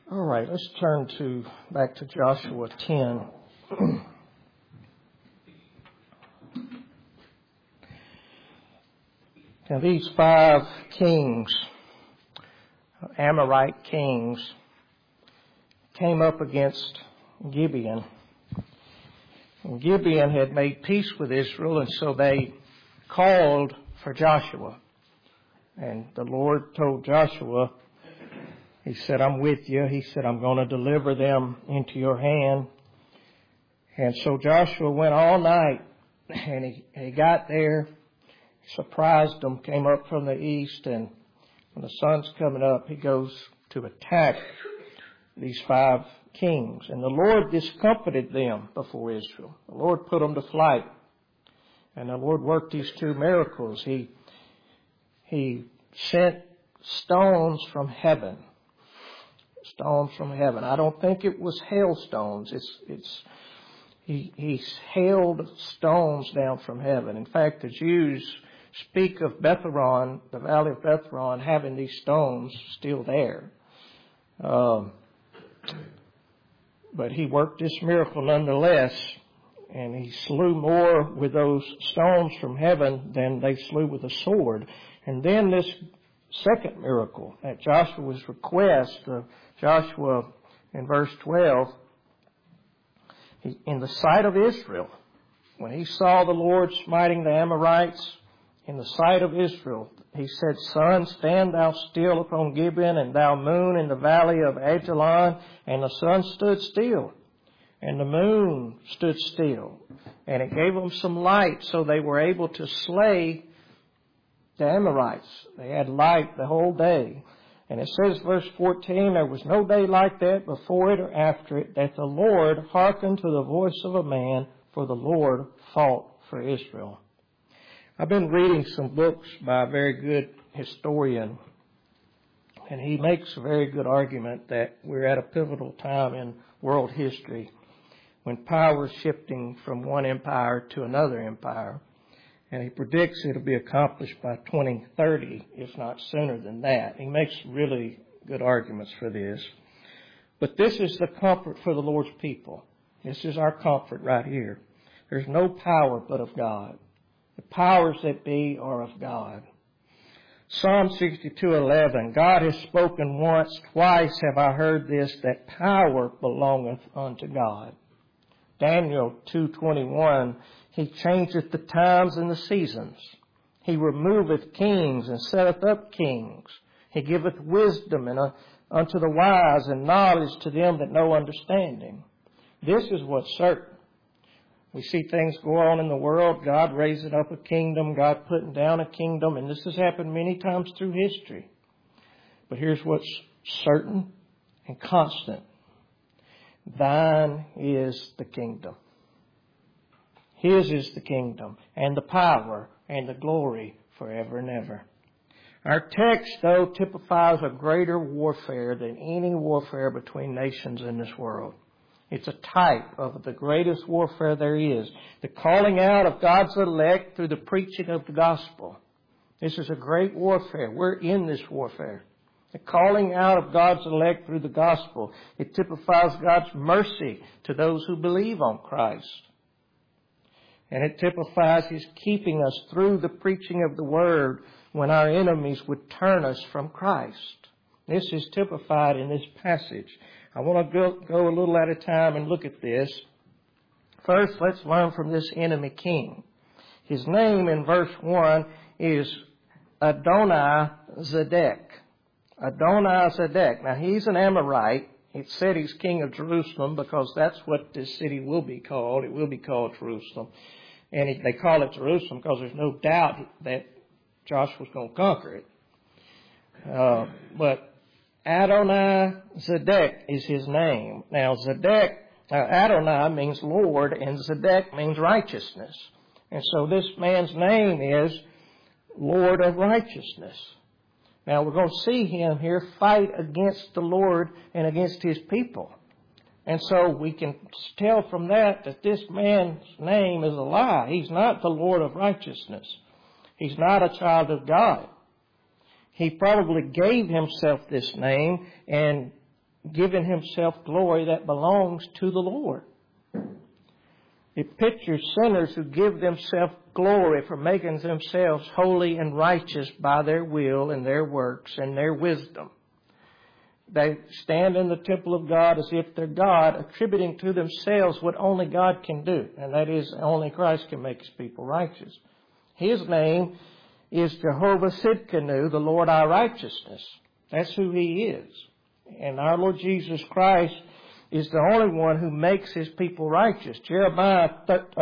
All right, let's turn back to Joshua 10. Now these 5 kings, Amorite kings, came up against Gibeon. And Gibeon had made peace with Israel, and so they called for Joshua. And the Lord told Joshua, He said, I'm with you. He said, I'm going to deliver them into your hand. And so Joshua went all night, and he got there, surprised them, came up from the east, and when the sun's coming up, he goes to attack these 5 kings. And the Lord discomfited them before Israel. The Lord put them to flight. And the Lord worked these 2 miracles. He sent stones from heaven. Stones from heaven. I don't think it was hailstones. He hailed stones down from heaven. In fact, the Jews speak of Betharon, the valley of Betharon, having these stones still there. But he worked this miracle nonetheless, and he slew more with those stones from heaven than they slew with a sword. And then this second miracle, at Joshua's request, Joshua in verse 12, in the sight of Israel, when he saw the Lord smiting the Amorites, in the sight of Israel, he said, Sun, stand thou still upon Gibeon, and thou moon in the valley of Ajalon. And the sun stood still, and the moon stood still. And it gave them some light, so they were able to slay the Amorites. They had light the whole day. And it says, verse 14, there was no day like that before it or after it, that the Lord hearkened to the voice of a man, for the Lord fought for Israel. I've been reading some books by a very good historian, and he makes a very good argument that we're at a pivotal time in world history when power is shifting from one empire to another empire. And he predicts it'll be accomplished by 2030, if not sooner than that. He makes really good arguments for this. But this is the comfort for the Lord's people. This is our comfort right here. There's no power but of God. The powers that be are of God. Psalm 62:11, God has spoken once, twice have I heard this, that power belongeth unto God. Daniel 2:21, He changeth the times and the seasons. He removeth kings and setteth up kings. He giveth wisdom unto the wise and knowledge to them that know understanding. This is what's certain. We see things go on in the world, God raising up a kingdom, God putting down a kingdom, and this has happened many times through history. But here's what's certain and constant. Thine is the kingdom. His is the kingdom and the power and the glory forever and ever. Our text, though, typifies a greater warfare than any warfare between nations in this world. It's a type of the greatest warfare there is. The calling out of God's elect through the preaching of the gospel. This is a great warfare. We're in this warfare. The calling out of God's elect through the gospel. It typifies God's mercy to those who believe on Christ. And it typifies His keeping us through the preaching of the Word when our enemies would turn us from Christ. This is typified in this passage. I want to go a little at a time and look at this. First, let's learn from this enemy king. His name in verse 1 is Adoni-Zedek. Adoni-Zedek. Now, he's an Amorite. It said he's king of Jerusalem because that's what this city will be called. It will be called Jerusalem. And they call it Jerusalem because there's no doubt that Joshua's going to conquer it. But Adoni-Zedek is his name. Now, Adonai means Lord, and Zedek means righteousness. And so this man's name is Lord of Righteousness. Now, we're going to see him here fight against the Lord and against His people. And so we can tell from that this man's name is a lie. He's not the Lord of Righteousness. He's not a child of God. He probably gave himself this name, and giving himself glory that belongs to the Lord. It pictures sinners who give themselves glory for making themselves holy and righteous by their will and their works and their wisdom. They stand in the temple of God as if they're God, attributing to themselves what only God can do, and that is only Christ can make his people righteous. His name is Jehovah Sidkenu, the Lord our righteousness. That's who he is. And our Lord Jesus Christ is the only one who makes his people righteous. Jeremiah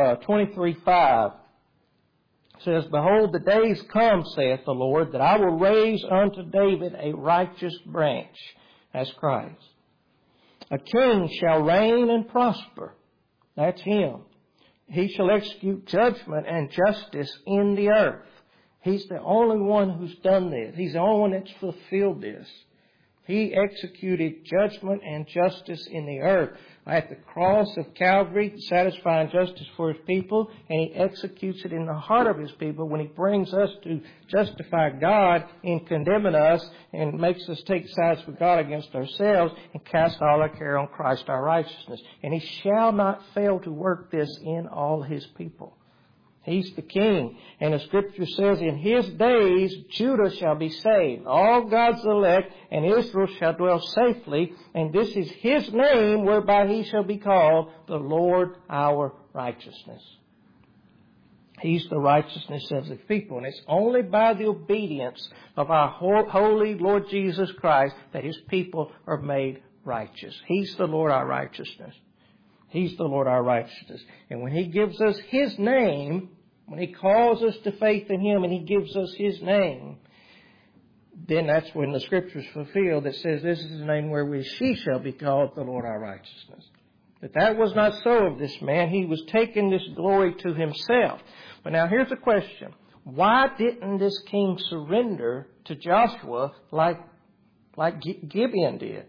23:5 says, "Behold, the days come, saith the Lord, that I will raise unto David a righteous branch." That's Christ. "A king shall reign and prosper." That's him. "He shall execute judgment and justice in the earth." He's the only one who's done this. He's the only one that's fulfilled this. He executed judgment and justice in the earth at the cross of Calvary, satisfying justice for his people, and he executes it in the heart of his people when he brings us to justify God in condemning us and makes us take sides with God against ourselves and cast all our care on Christ our righteousness. And he shall not fail to work this in all his people. He's the king. And the scripture says, "In his days Judah shall be saved, all God's elect, and Israel shall dwell safely. And this is his name whereby he shall be called the Lord our righteousness." He's the righteousness of the people. And it's only by the obedience of our holy Lord Jesus Christ that his people are made righteous. He's the Lord our righteousness. He's the Lord our righteousness. And when he gives us his name, when he calls us to faith in him and he gives us his name, then that's when the scripture's fulfilled that says, "This is the name wherewith she shall be called the Lord our righteousness." But that was not so of this man. He was taking this glory to himself. But now here's the question. Why didn't this king surrender to Joshua like Gibeon did?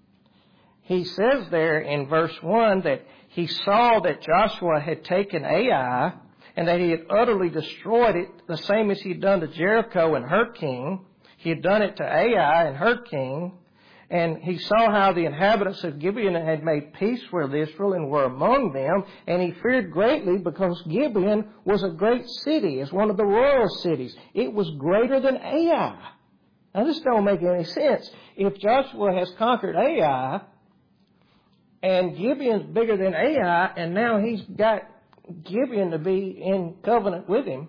He says there in verse 1 that he saw that Joshua had taken Ai and that he had utterly destroyed it, the same as he had done to Jericho and her king. He had done it to Ai and her king. And he saw how the inhabitants of Gibeon had made peace with Israel and were among them. And he feared greatly because Gibeon was a great city. It's one of the royal cities. It was greater than Ai. Now this don't make any sense. If Joshua has conquered Ai, and Gibeon's bigger than Ai, and now he's got Gibeon to be in covenant with him,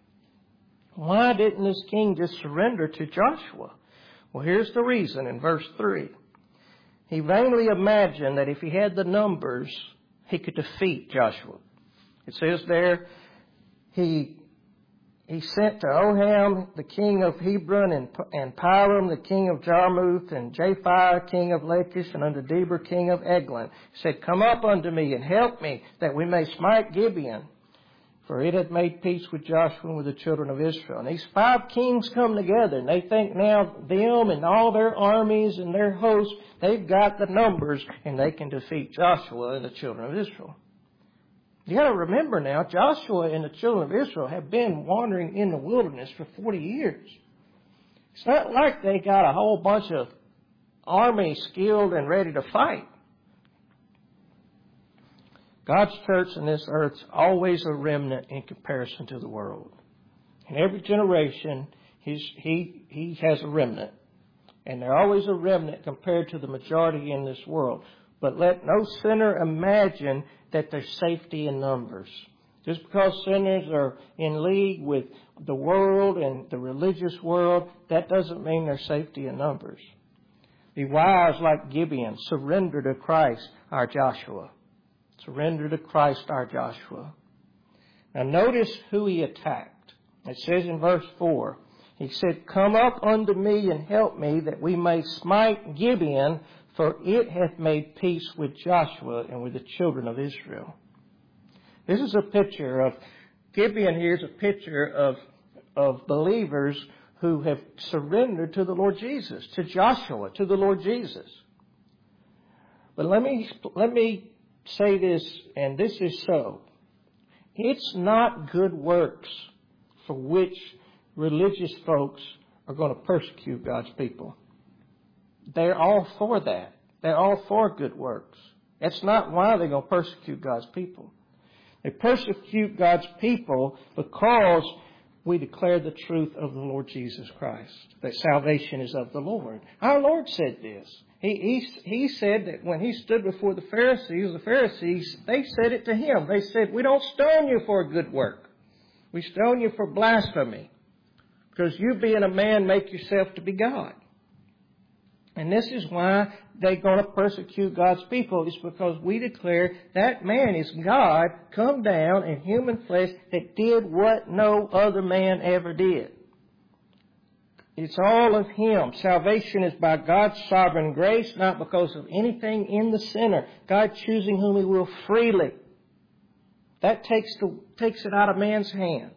why didn't this king just surrender to Joshua? Well, here's the reason in verse 3. He vainly imagined that if he had the numbers, he could defeat Joshua. It says there, he sent to Oham, the king of Hebron, and Piram, the king of Jarmuth, and Japhia, king of Lachish, and unto Deber, king of Eglon. He said, "Come up unto me and help me, that we may smite Gibeon. For it had made peace with Joshua and with the children of Israel." And these 5 kings come together, and they think now them and all their armies and their hosts, they've got the numbers, and they can defeat Joshua and the children of Israel. You got to remember now, Joshua and the children of Israel have been wandering in the wilderness for 40 years. It's not like they got a whole bunch of army skilled and ready to fight. God's church in this earth is always a remnant in comparison to the world. In every generation, he has a remnant. And they're always a remnant compared to the majority in this world. But let no sinner imagine that there's safety in numbers. Just because sinners are in league with the world and the religious world, that doesn't mean there's safety in numbers. Be wise like Gibeon. Surrender to Christ, our Joshua. Surrender to Christ, our Joshua. Now notice who he attacked. It says in verse 4, he said, "Come up unto me and help me, that we may smite Gibeon, for it hath made peace with Joshua and with the children of Israel." This is a picture of, Gibeon here is a picture of believers who have surrendered to the Lord Jesus, to Joshua, to the Lord Jesus. But let me say this, and this is so. It's not good works for which religious folks are going to persecute God's people. They're all for that. They're all for good works. That's not why they're going to persecute God's people. They persecute God's people because we declare the truth of the Lord Jesus Christ, that salvation is of the Lord. Our Lord said this. He said that when He stood before the Pharisees, they said it to Him. They said, we don't stone you for a good work. We stone you for blasphemy, because you being a man make yourself to be God. And this is why they're going to persecute God's people. It's because we declare that man is God come down in human flesh that did what no other man ever did. It's all of Him. Salvation is by God's sovereign grace, not because of anything in the sinner. God choosing whom He will freely. That takes it out of man's hands.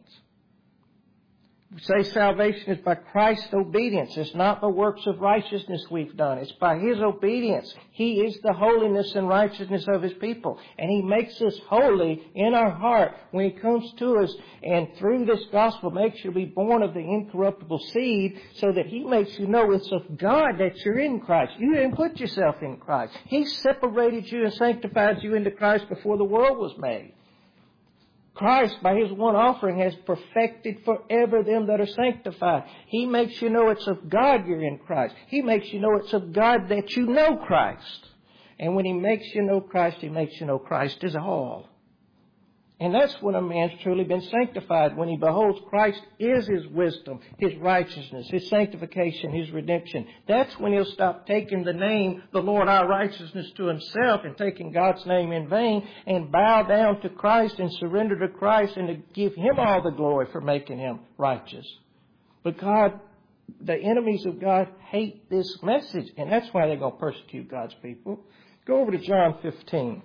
We say salvation is by Christ's obedience. It's not the works of righteousness we've done. It's by His obedience. He is the holiness and righteousness of His people. And He makes us holy in our heart when He comes to us and through this gospel makes you be born of the incorruptible seed, so that He makes you know it's of God that you're in Christ. You didn't put yourself in Christ. He separated you and sanctified you into Christ before the world was made. Christ, by His one offering, has perfected forever them that are sanctified. He makes you know it's of God you're in Christ. He makes you know it's of God that you know Christ. And when He makes you know Christ, He makes you know Christ is all. And that's when a man's truly been sanctified, when he beholds Christ is his wisdom, His righteousness, His sanctification, His redemption. That's when he'll stop taking the name, the Lord our righteousness, to himself and taking God's name in vain, and bow down to Christ and surrender to Christ and to give Him all the glory for making him righteous. But God, the enemies of God hate this message, and that's why they're going to persecute God's people. Go over to John 15.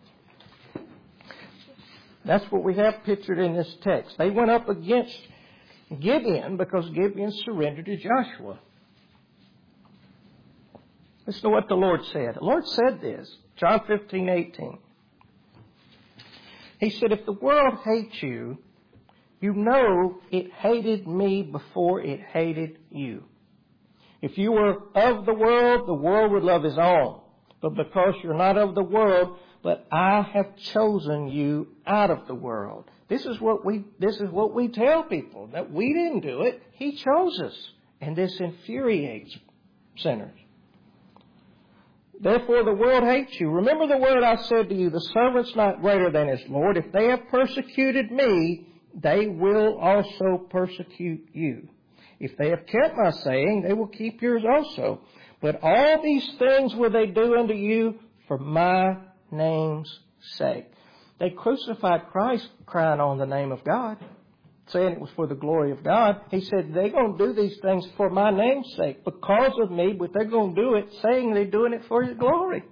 That's what we have pictured in this text. They went up against Gibeon because Gibeon surrendered to Joshua. Listen to what the Lord said. The Lord said this, John 15:18. He said, if the world hates you, you know it hated me before it hated you. If you were of the world would love His own. But because you're not of the world, but I have chosen you out of the world. This is what we tell people, that we didn't do it. He chose us. And this infuriates sinners. Therefore the world hates you. Remember the word I said to you, the servant's not greater than his Lord. If they have persecuted me, they will also persecute you. If they have kept my saying, they will keep yours also. But all these things will they do unto you for my name's sake. They crucified Christ crying on the name of God, saying it was for the glory of God. He said they're going to do these things for my name's sake, because of me, but they're going to do it saying they're doing it for His glory.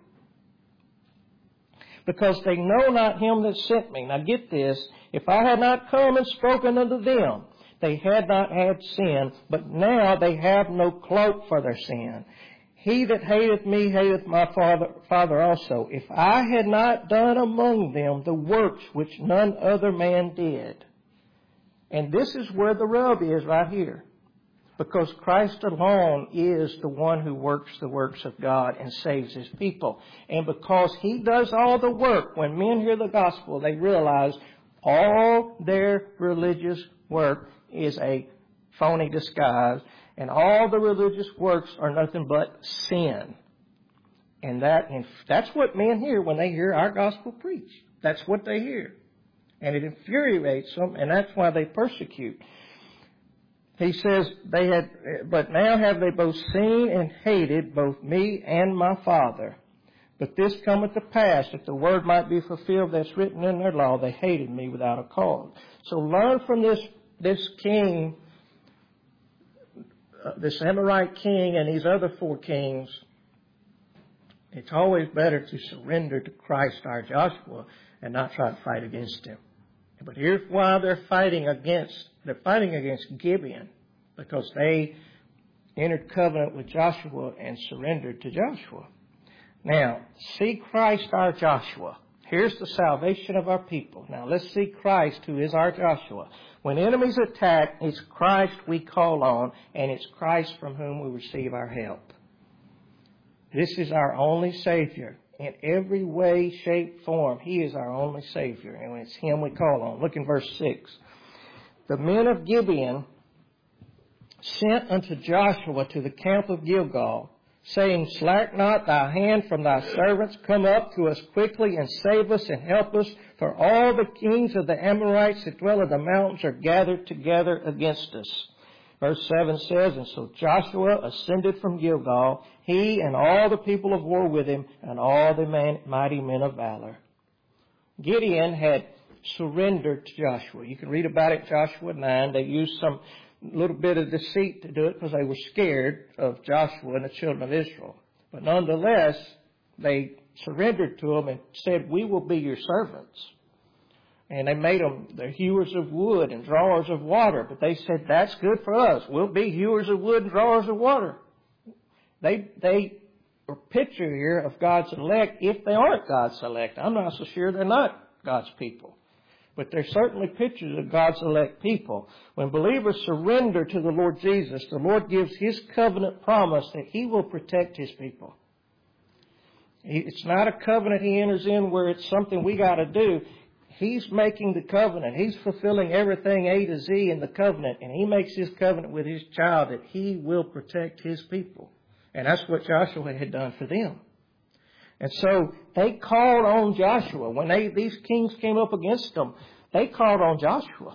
Because they know not Him that sent me. Now get this, if I had not come and spoken unto them, they had not had sin, but now they have no cloak for their sin. He that hateth me hateth my Father also. If I had not done among them the works which none other man did. And this is where the rub is right here. Because Christ alone is the one who works the works of God and saves His people. And because He does all the work, when men hear the gospel, they realize all their religious work is a phony disguise. And all the religious works are nothing but sin. And that's what men hear when they hear our gospel preached. That's what they hear. And it infuriates them, and that's why they persecute. He says, but now have they both seen and hated both me and my Father. But this cometh to pass, that the word might be fulfilled that's written in their law, they hated me without a cause. So learn from this king, this Amorite king and these other 4 kings. It's always better to surrender to Christ our Joshua and not try to fight against him. But here's why they're fighting against Gibeon, because they entered covenant with Joshua and surrendered to Joshua. Now, see Christ our Joshua. Here's the salvation of our people. Now let's see Christ who is our Joshua. When enemies attack, it's Christ we call on, and it's Christ from whom we receive our help. This is our only Savior. In every way, shape, form, He is our only Savior. And it's Him we call on. Look in verse 6. The men of Gibeon sent unto Joshua to the camp of Gilgal, saying, Slack not thy hand from thy servants, come up to us quickly and save us and help us, for all the kings of the Amorites that dwell in the mountains are gathered together against us. Verse 7 says, And so Joshua ascended from Gilgal, he and all the people of war with him, and all the mighty men of valor. Gideon had surrendered to Joshua. You can read about it in Joshua 9. They used some little bit of deceit to do it because they were scared of Joshua and the children of Israel. But nonetheless, they surrendered to him and said, We will be your servants. And they made them the hewers of wood and drawers of water. But they said, That's good for us. We'll be hewers of wood and drawers of water. They are picture here of God's elect if they aren't God's elect. I'm not so sure they're not God's people. But they're certainly pictures of God's elect people. When believers surrender to the Lord Jesus, the Lord gives His covenant promise that He will protect His people. It's not a covenant He enters in where it's something we got to do. He's making the covenant. He's fulfilling everything A to Z in the covenant. And He makes His covenant with His child that He will protect His people. And that's what Joshua had done for them. And so they called on Joshua. When these kings came up against them, they called on Joshua.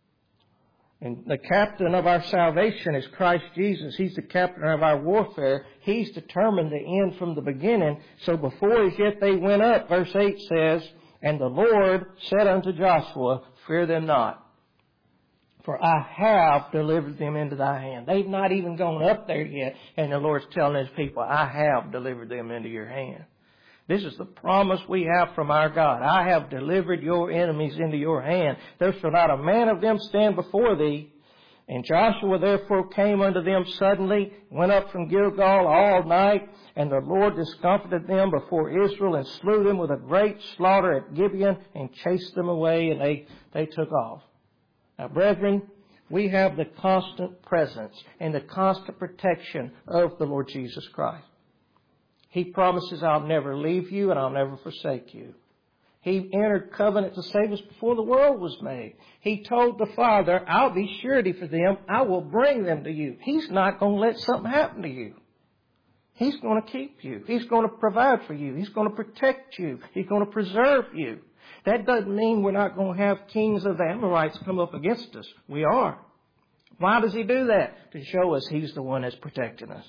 And the captain of our salvation is Christ Jesus. He's the captain of our warfare. He's determined the end from the beginning. So before as yet they went up, verse 8 says, And the Lord said unto Joshua, Fear them not, for I have delivered them into thy hand. They've not even gone up there yet, and the Lord's telling His people, I have delivered them into your hand. This is the promise we have from our God. I have delivered your enemies into your hand. There shall not a man of them stand before thee. And Joshua therefore came unto them suddenly, went up from Gilgal all night, and the Lord discomfited them before Israel and slew them with a great slaughter at Gibeon and chased them away, and they took off. Now, brethren, we have the constant presence and the constant protection of the Lord Jesus Christ. He promises, I'll never leave you and I'll never forsake you. He entered covenant to save us before the world was made. He told the Father, I'll be surety for them. I will bring them to you. He's not going to let something happen to you. He's going to keep you. He's going to provide for you. He's going to protect you. He's going to preserve you. That doesn't mean we're not going to have kings of the Amorites come up against us. We are. Why does He do that? To show us He's the one that's protecting us.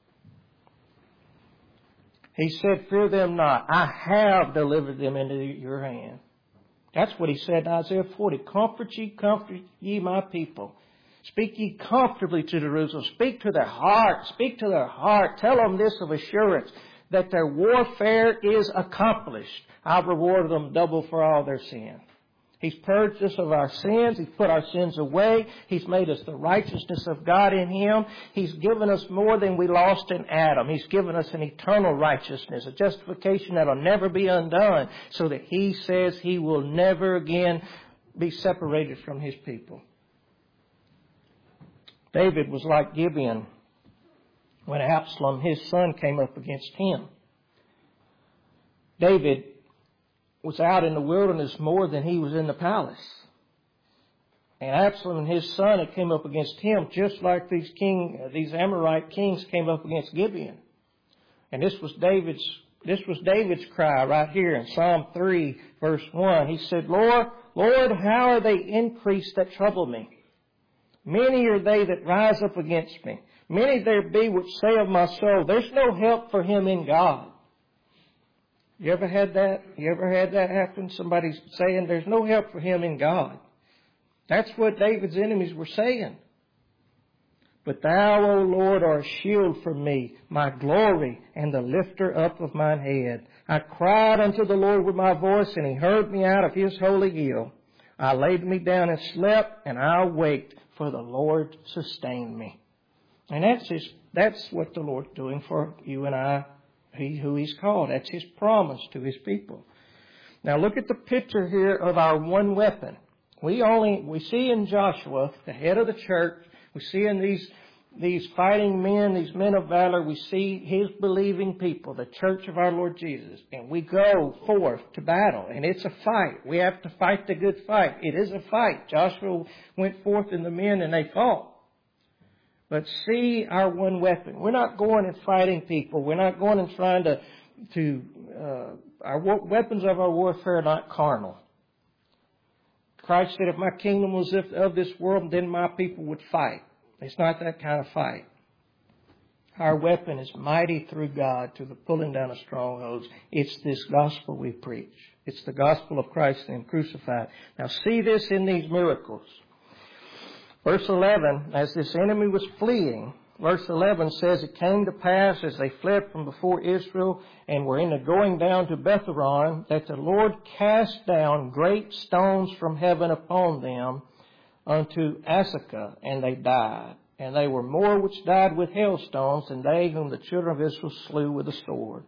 He said, Fear them not. I have delivered them into your hand. That's what He said in Isaiah 40. Comfort ye my people. Speak ye comfortably to Jerusalem. Speak to their heart. Speak to their heart. Tell them this of assurance, that their warfare is accomplished. I've rewarded them double for all their sin. He's purged us of our sins. He's put our sins away. He's made us the righteousness of God in Him. He's given us more than we lost in Adam. He's given us an eternal righteousness, a justification that will never be undone, so that He says He will never again be separated from His people. David was like Gibeon when Absalom, his son, came up against him. David was out in the wilderness more than he was in the palace. And Absalom and his son had came up against him just like these Amorite kings came up against Gibeon. And this was David's cry right here in Psalm 3 verse 1. He said, Lord, how are they increased that trouble me? Many are they that rise up against me. Many there be which say of my soul, there's no help for him in God. You ever had that? You ever had that happen? Somebody saying there's no help for him in God. That's what David's enemies were saying. But thou, O Lord, art a shield for me, my glory, and the lifter up of mine head. I cried unto the Lord with my voice, and He heard me out of His holy hill. I laid me down and slept, and I awaked, for the Lord sustained me. And that's what the Lord's doing for you and I, who He's called. That's His promise to His people. Now look at the picture here of our one weapon. We see in Joshua, the head of the church, we see in these fighting men, these men of valor. We see His believing people, the church of our Lord Jesus. And we go forth to battle. And it's a fight. We have to fight the good fight. It is a fight. Joshua went forth and the men and they fought. But see our one weapon. We're not going and fighting people. We're not going and trying our weapons of our warfare are not carnal. Christ said, if my kingdom was of this world, then my people would fight. It's not that kind of fight. Our weapon is mighty through God to the pulling down of strongholds. It's this gospel we preach. It's the gospel of Christ and Him crucified. Now see this in these miracles. Verse 11, as this enemy was fleeing, verse 11 says, it came to pass as they fled from before Israel and were in the going down to Betharon, that the Lord cast down great stones from heaven upon them unto Asakah, and they died. And they were more which died with hailstones than they whom the children of Israel slew with the sword.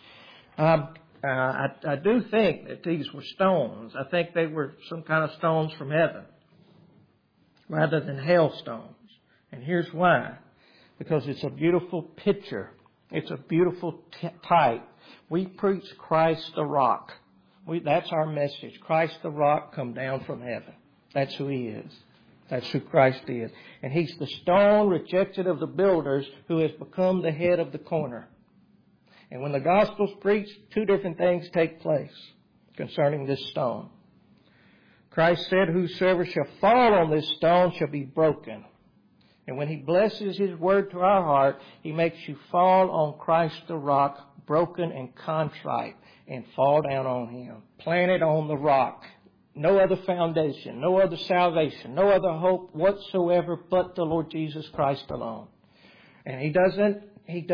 I do think that these were stones. I think they were some kind of stones from heaven rather than hailstones. And here's why. Because it's a beautiful picture. It's a beautiful type. We preach Christ the rock. That's our message. Christ the rock come down from heaven. That's who He is. That's who Christ is. And He's the stone rejected of the builders who has become the head of the corner. And when the gospel's preached, two different things take place concerning this stone. Christ said, whosoever shall fall on this stone shall be broken. And when He blesses His word to our heart, He makes you fall on Christ the rock, broken and contrite, and fall down on Him. Planted on the rock. No other foundation, no other salvation, no other hope whatsoever but the Lord Jesus Christ alone. And He doesn't,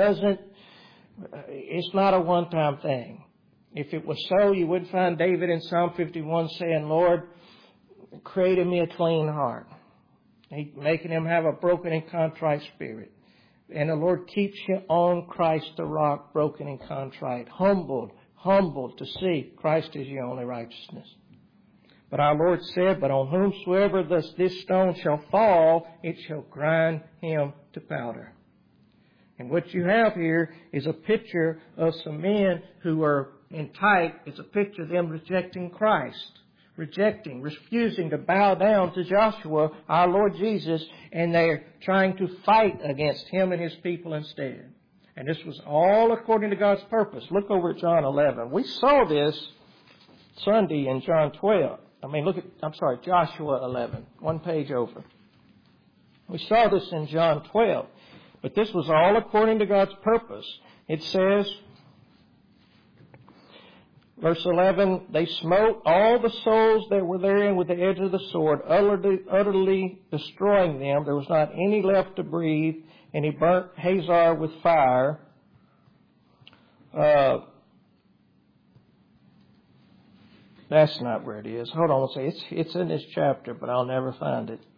it's not a one-time thing. If it was so, you would find David in Psalm 51 saying, Lord, create in me a clean heart. Making him have a broken and contrite spirit. And the Lord keeps you on Christ the rock, broken and contrite, humbled to see Christ is your only righteousness. But our Lord said, but on whomsoever this stone shall fall, it shall grind him to powder. And what you have here is a picture of some men who are in type. It's a picture of them rejecting Christ. Refusing to bow down to Joshua, our Lord Jesus, and they're trying to fight against Him and His people instead. And this was all according to God's purpose. Look over at John 11. We saw this Sunday in John 12. Joshua 11, one page over. We saw this in John 12, but this was all according to God's purpose. It says, verse 11, they smote all the souls that were therein with the edge of the sword, utterly destroying them. There was not any left to breathe, and He burnt Hazor with fire. That's not where it is. Hold on, it's in this chapter, but I'll never find it.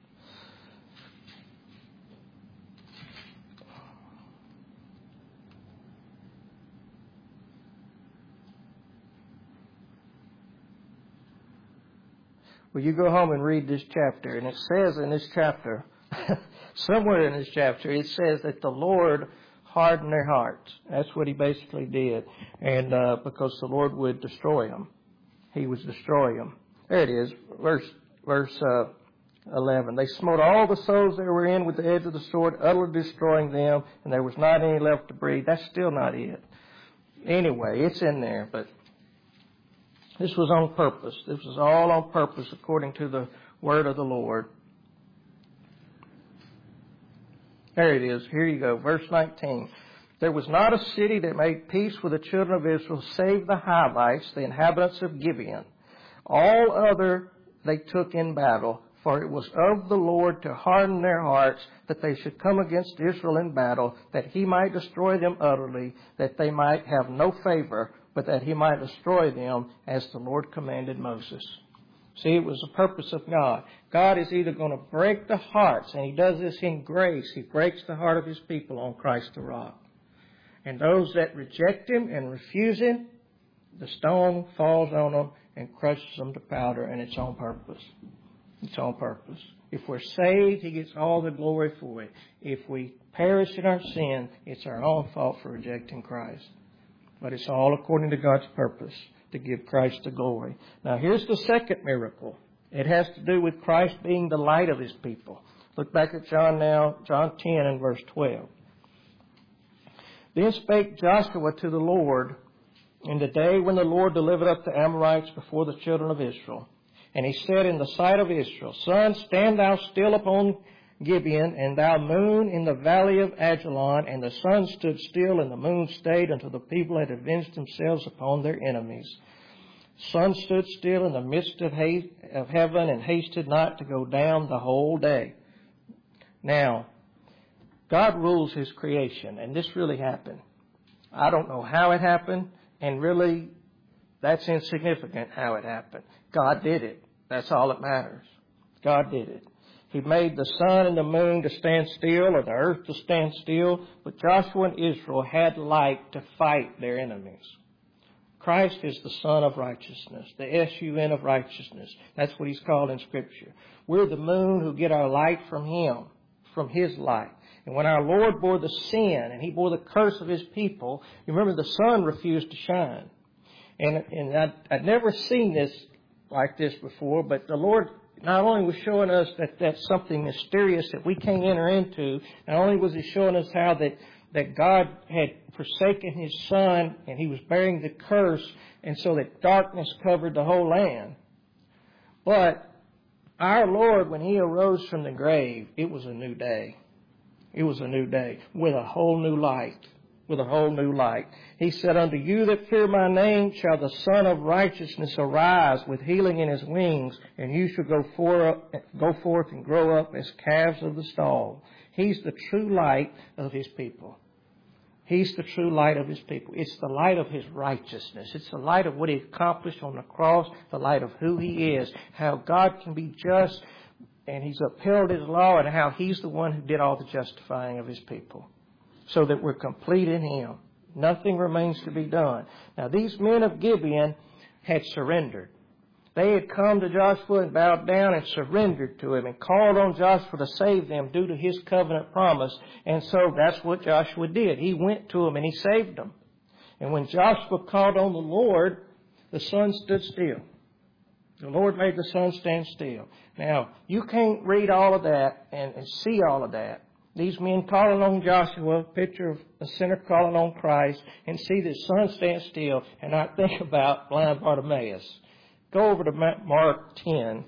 Well, you go home and read this chapter, and it says in this chapter, somewhere in this chapter, it says that the Lord hardened their hearts. That's what He basically did, and because the Lord would destroy them. He was destroying them. There it is, verse 11. They smote all the souls that were in with the edge of the sword, utterly destroying them, and there was not any left to breathe. That's still not it. Anyway, it's in there, but this was on purpose. This was all on purpose according to the word of the Lord. There it is. Here you go. Verse 19. There was not a city that made peace with the children of Israel save the Hivites, the inhabitants of Gibeon. All other they took in battle, for it was of the Lord to harden their hearts, that they should come against Israel in battle, that He might destroy them utterly, that they might have no favor, but that He might destroy them as the Lord commanded Moses. See, it was the purpose of God. God is either going to break the hearts, and He does this in grace. He breaks the heart of His people on Christ the rock. And those that reject Him and refuse Him, the stone falls on them and crushes them to powder, and it's on purpose. It's on purpose. If we're saved, He gets all the glory for it. If we perish in our sin, it's our own fault for rejecting Christ. But it's all according to God's purpose, to give Christ the glory. Now here's the second miracle. It has to do with Christ being the light of His people. Look back at John 10 and verse 12. Then spake Joshua to the Lord in the day when the Lord delivered up the Amorites before the children of Israel. And he said in the sight of Israel, Sun, stand thou still upon Gibeon, and thou moon in the valley of Ajalon. And the sun stood still, and the moon stayed, until the people had avenged themselves upon their enemies. Sun stood still in the midst of heaven, and hasted not to go down the whole day. Now, God rules His creation, and this really happened. I don't know how it happened, and really, that's insignificant how it happened. God did it. That's all that matters. God did it. He made the sun and the moon to stand still, or the earth to stand still, but Joshua and Israel had light to fight their enemies. Christ is the Son of Righteousness, the S-U-N of righteousness. That's what He's called in Scripture. We're the moon who get our light from Him, from His light. And when our Lord bore the sin and He bore the curse of His people, you remember the sun refused to shine. And I'd never seen this like this before, but the Lord not only was showing us that that's something mysterious that we can't enter into, not only was He showing us how that God had forsaken His Son and He was bearing the curse, and so that darkness covered the whole land. But our Lord, when He arose from the grave, it was a new day. It was a new day with a whole new light. With a whole new light. He said, Unto you that fear my name shall the Son of Righteousness arise with healing in His wings, and you shall go forth and grow up as calves of the stall. He's the true light of His people. He's the true light of His people. It's the light of His righteousness. It's the light of what He accomplished on the cross, the light of who He is, how God can be just, and He's upheld His law, and how He's the one who did all the justifying of His people, so that we're complete in Him. Nothing remains to be done. Now, these men of Gibeon had surrendered. They had come to Joshua and bowed down and surrendered to him and called on Joshua to save them due to His covenant promise. And so that's what Joshua did. He went to them and he saved them. And when Joshua called on the Lord, the sun stood still. The Lord made the sun stand still. Now, you can't read all of that and see all of that. These men calling on Joshua, a picture of a sinner calling on Christ, and see the sun stand still and not think about blind Bartimaeus. Go over to Mark 10.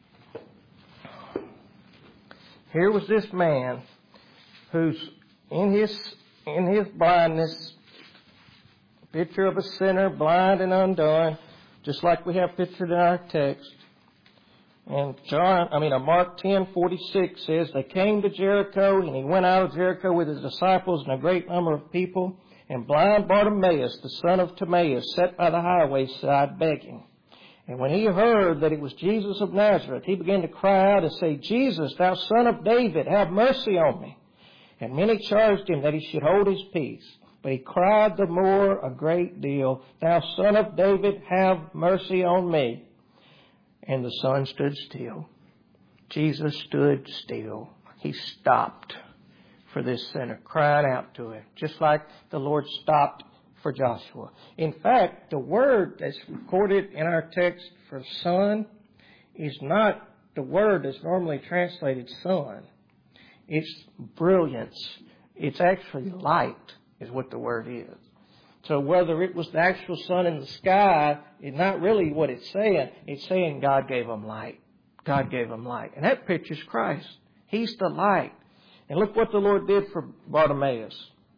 Here was this man who's in his blindness, a picture of a sinner, blind and undone, just like we have pictured in our text. And Mark 10:46 says, They came to Jericho, and He went out of Jericho with His disciples and a great number of people. And blind Bartimaeus, the son of Timaeus, sat by the highway side begging. And when he heard that it was Jesus of Nazareth, he began to cry out and say, Jesus, thou son of David, have mercy on me. And many charged him that he should hold his peace. But he cried the more a great deal, Thou son of David, have mercy on me. And the sun stood still. Jesus stood still. He stopped for this sinner, crying out to Him, just like the Lord stopped for Joshua. In fact, the word that's recorded in our text for sun is not the word that's normally translated sun. It's brilliance. It's actually light is what the word is. So whether it was the actual sun in the sky is not really what it's saying. It's saying God gave them light. God gave them light. And that pictures Christ. He's the light. And look what the Lord did for Bartimaeus.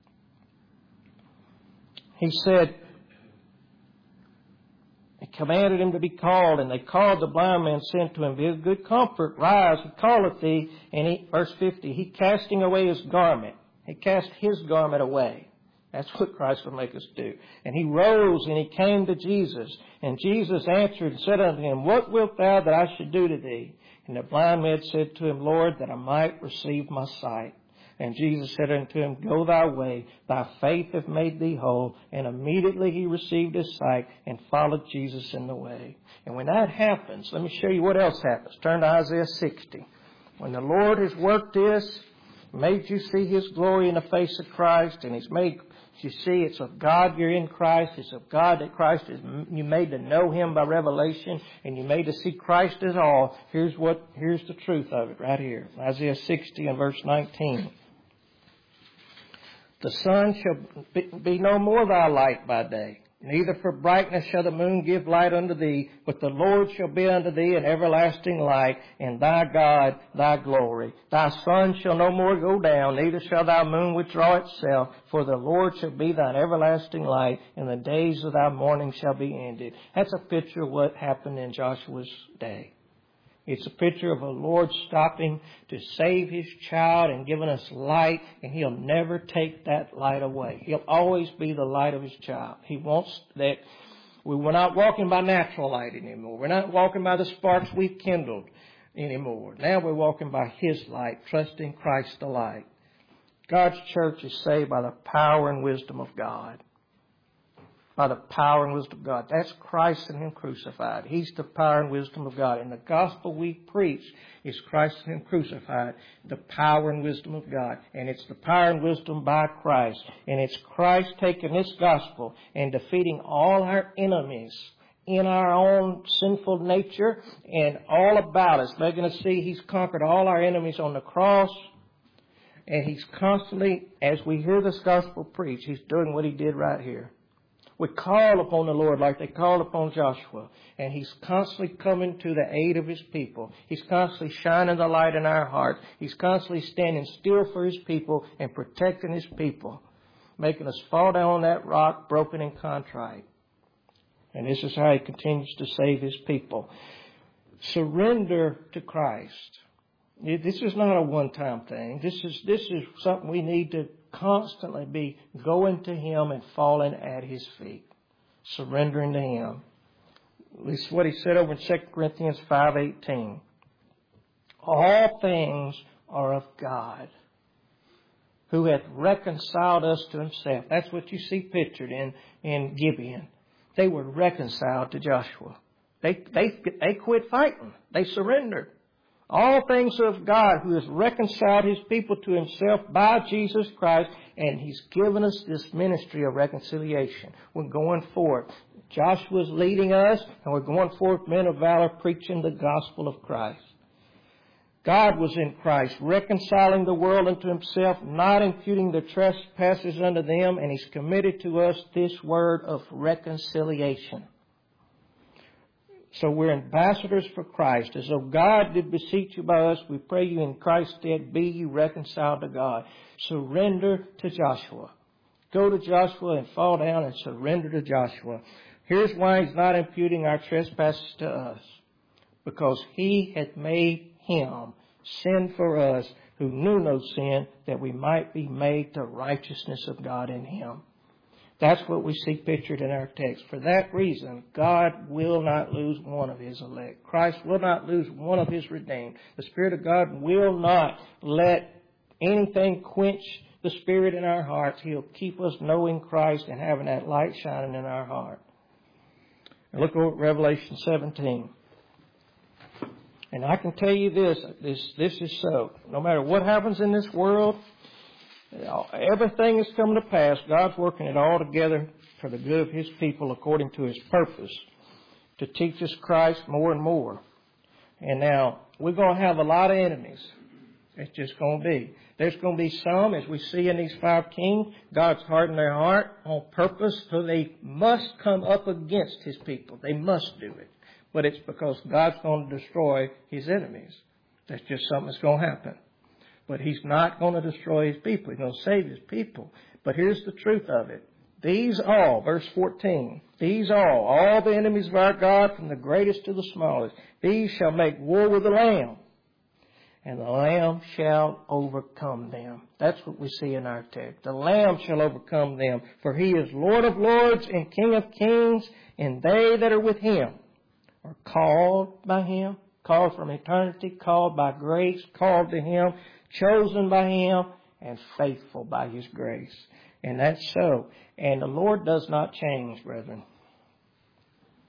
He said, He commanded him to be called, and they called the blind man, saying to him, Be of good comfort, rise, He calleth thee. And verse 50, He casting away His garment. He cast His garment away. That's what Christ will make us do. And he rose and he came to Jesus. And Jesus answered and said unto him, What wilt thou that I should do to thee? And the blind man said to him, Lord, that I might receive my sight. And Jesus said unto him, Go thy way, thy faith hath made thee whole. And immediately he received his sight and followed Jesus in the way. And when that happens, let me show you what else happens. Turn to Isaiah 60. When the Lord has worked this, made you see His glory in the face of Christ, and He's made you see it's of God you're in Christ, it's of God that Christ is, you made to know Him by revelation, and you made to see Christ as all. Here's the truth of it right here. Isaiah 60 and verse 19. The sun shall be no more thy light by day, neither for brightness shall the moon give light unto thee, but the Lord shall be unto thee an everlasting light, and thy God thy glory. Thy sun shall no more go down, neither shall thy moon withdraw itself, for the Lord shall be thine everlasting light, and the days of thy mourning shall be ended. That's a picture of what happened in Joshua's day. It's a picture of a Lord stopping to save His child and giving us light, and He'll never take that light away. He'll always be the light of His child. He wants that. We're not walking by natural light anymore. We're not walking by the sparks we've kindled anymore. Now we're walking by His light, trusting Christ the light. God's church is saved by the power and wisdom of God. By the power and wisdom of God. That's Christ and Him crucified. He's the power and wisdom of God. And the gospel we preach is Christ and Him crucified, the power and wisdom of God. And it's the power and wisdom by Christ. And it's Christ taking this gospel and defeating all our enemies in our own sinful nature and all about us, making us see He's conquered all our enemies on the cross. And He's constantly, as we hear this gospel preached, He's doing what He did right here. We call upon the Lord like they called upon Joshua. And He's constantly coming to the aid of His people. He's constantly shining the light in our hearts. He's constantly standing still for His people and protecting His people. Making us fall down on that rock, broken and contrite. And this is how He continues to save His people. Surrender to Christ. This is not a one-time thing. This is something we need to constantly be going to Him and falling at His feet. Surrendering to Him. This is what He said over in 2 Corinthians 5:18. All things are of God, who hath reconciled us to Himself. That's what you see pictured in Gibeon. They were reconciled to Joshua. They quit fighting. They surrendered. All things are of God, who has reconciled His people to Himself by Jesus Christ, and He's given us this ministry of reconciliation. We're going forward. Joshua's leading us, and we're going forward, men of valor, preaching the gospel of Christ. God was in Christ, reconciling the world unto Himself, not imputing their trespasses unto them, and He's committed to us this word of reconciliation. So we're ambassadors for Christ. As though God did beseech you by us, we pray you in Christ's stead, be ye reconciled to God. Surrender to Joshua. Go to Joshua and fall down and surrender to Joshua. Here's why He's not imputing our trespasses to us. Because He hath made Him sin for us, who knew no sin, that we might be made the righteousness of God in Him. That's what we see pictured in our text. For that reason, God will not lose one of His elect. Christ will not lose one of His redeemed. The Spirit of God will not let anything quench the Spirit in our hearts. He'll keep us knowing Christ and having that light shining in our heart. And look over at Revelation 17. And I can tell you this is so. No matter what happens in this world, everything is coming to pass. God's working it all together for the good of His people according to His purpose, to teach us Christ more and more. And now, we're going to have a lot of enemies. It's just going to be. There's going to be some, as we see in these 5 kings, God's hardened their heart on purpose, so they must come up against His people. They must do it. But it's because God's going to destroy His enemies. That's just something that's going to happen. But He's not going to destroy His people. He's going to save His people. But here's the truth of it. These all, verse 14, these all the enemies of our God, from the greatest to the smallest, these shall make war with the Lamb, and the Lamb shall overcome them. That's what we see in our text. The Lamb shall overcome them, for He is Lord of lords and King of kings, and they that are with Him are called by Him, called from eternity, called by grace, called to Him, chosen by Him, and faithful by His grace. And that's so. And the Lord does not change, brethren.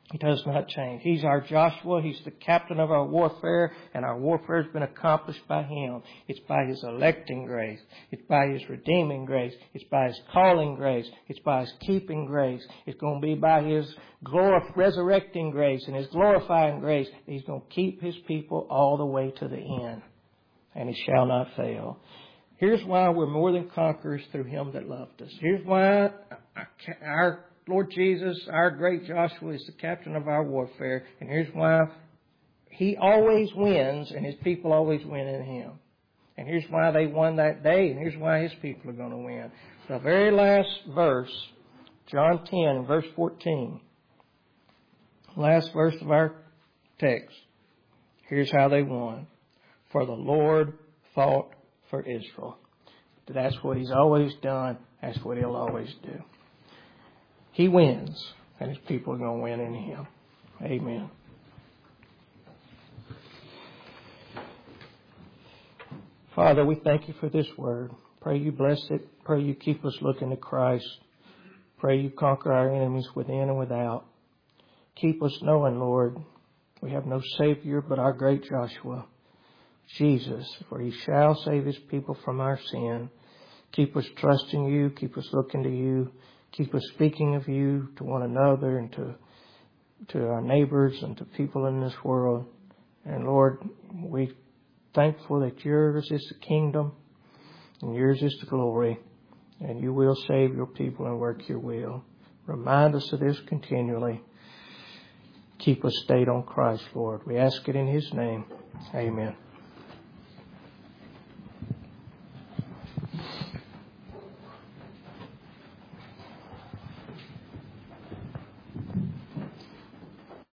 He does not change. He's our Joshua. He's the captain of our warfare, and our warfare has been accomplished by Him. It's by His electing grace. It's by His redeeming grace. It's by His calling grace. It's by His keeping grace. It's going to be by His resurrecting grace and His glorifying grace. He's going to keep His people all the way to the end, and He shall not fail. Here's why we're more than conquerors through Him that loved us. Here's why our Lord Jesus, our great Joshua, is the captain of our warfare. And here's why He always wins and His people always win in Him. And here's why they won that day, and here's why His people are going to win. The very last verse, John 10, verse 14. Last verse of our text. Here's how they won. For the Lord fought for Israel. That's what He's always done. That's what He'll always do. He wins, and His people are going to win in Him. Amen. Father, we thank You for this word. Pray You bless it. Pray You keep us looking to Christ. Pray You conquer our enemies within and without. Keep us knowing, Lord, we have no Savior but our great Joshua, Jesus, for He shall save His people from our sin. Keep us trusting You. Keep us looking to You. Keep us speaking of You to one another and to our neighbors and to people in this world. And Lord, we're thankful that Yours is the kingdom and Yours is the glory. And You will save Your people and work Your will. Remind us of this continually. Keep us stayed on Christ, Lord. We ask it in His name. Amen.